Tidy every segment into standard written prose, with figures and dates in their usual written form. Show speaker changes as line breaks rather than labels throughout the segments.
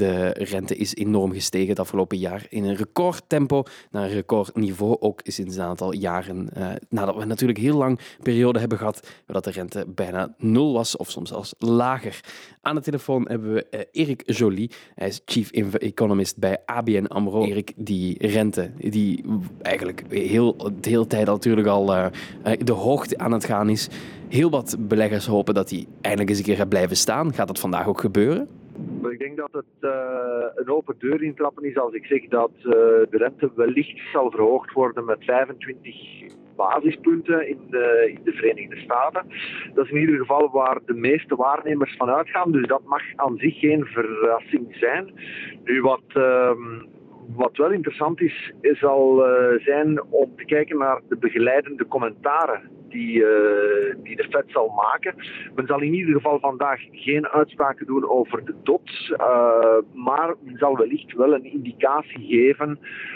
De rente is enorm gestegen het afgelopen jaar in een recordtempo naar een recordniveau, ook sinds een aantal jaren. Nadat we natuurlijk heel lang een periode hebben gehad dat de rente bijna 0 was, of soms zelfs lager. Aan de telefoon hebben we Erik Joly. Hij is Chief Economist bij ABN AMRO. Erik, die rente, die eigenlijk de hele tijd natuurlijk al de hoogte aan het gaan is. Heel wat beleggers hopen dat die eindelijk eens een keer gaat blijven staan. Gaat dat vandaag ook gebeuren?
Ik denk dat het een open deur intrappen is als ik zeg dat de rente wellicht zal verhoogd worden met 25 basispunten in de Verenigde Staten. Dat is in ieder geval waar de meeste waarnemers van uitgaan, dus dat mag aan zich geen verrassing zijn. Nu, wat wel interessant is, zal zijn om te kijken naar de begeleidende commentaren die de Fed zal maken. Men zal in ieder geval vandaag geen uitspraken doen over de DOT, maar men zal wellicht wel een indicatie geven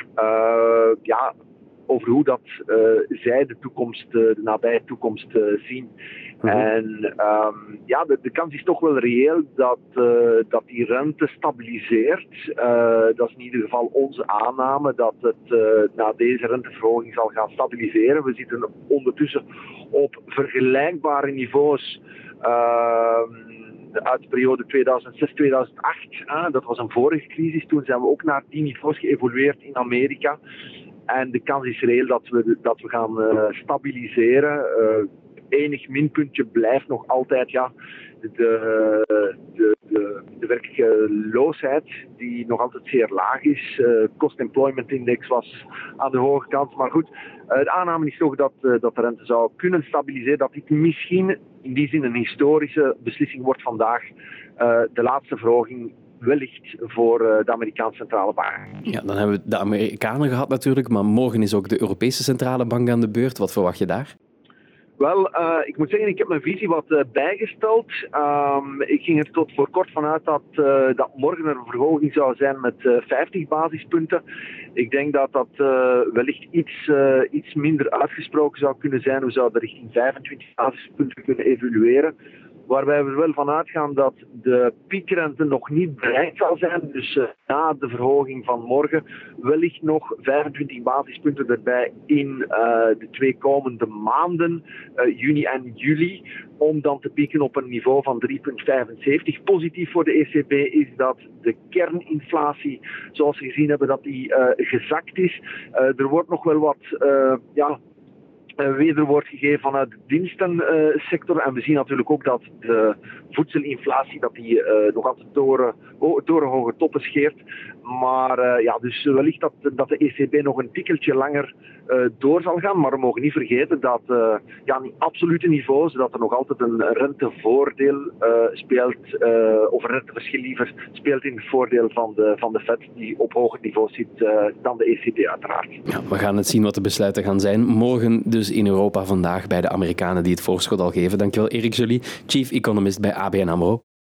over hoe dat zij de nabije toekomst zien. En de kans is toch wel reëel dat die rente stabiliseert. Dat is in ieder geval onze aanname dat het na deze renteverhoging zal gaan stabiliseren. We zitten ondertussen op vergelijkbare niveaus uit de periode 2006-2008. Dat was een vorige crisis. Toen zijn we ook naar die niveaus geëvolueerd in Amerika. En de kans is reëel dat we gaan stabiliseren. Enig minpuntje blijft nog altijd de werkloosheid, die nog altijd zeer laag is. Cost Employment Index was aan de hoge kant. Maar goed, de aanname is toch dat de rente zou kunnen stabiliseren. Dat dit misschien in die zin een historische beslissing wordt vandaag. De laatste verhoging wellicht voor de Amerikaanse centrale bank.
Ja, dan hebben we de Amerikanen gehad natuurlijk, maar morgen is ook de Europese centrale bank aan de beurt. Wat verwacht je daar?
Wel, ik moet zeggen, ik heb mijn visie wat bijgesteld. Ik ging er tot voor kort vanuit dat morgen er een verhoging zou zijn met 50 basispunten. Ik denk dat wellicht iets minder uitgesproken zou kunnen zijn. We zouden richting 25 basispunten kunnen evolueren. Waarbij we er wel van uitgaan dat de piekrente nog niet bereikt zal zijn. Dus na de verhoging van morgen wellicht nog 25 basispunten erbij in de 2 komende maanden, juni en juli. Om dan te pieken op een niveau van 3,75. Positief voor de ECB is dat de kerninflatie, zoals we gezien hebben, dat die gezakt is. Er wordt nog wel wat wederwoord gegeven vanuit de dienstensector. En we zien natuurlijk ook dat de voedselinflatie nog altijd door hoge toppen scheert. Maar dus wellicht dat de ECB nog een tikkeltje langer door zal gaan. Maar we mogen niet vergeten dat in absolute niveaus dat er nog altijd een rentevoordeel speelt, of een renteverschil liever, speelt in het voordeel van de Fed, die op hoger niveau zit dan de ECB uiteraard.
Ja, we gaan het zien wat de besluiten gaan zijn. Morgen dus in Europa, vandaag bij de Amerikanen die het voorschot al geven. Dankjewel Erik Joly, Chief Economist bij ABN AMRO.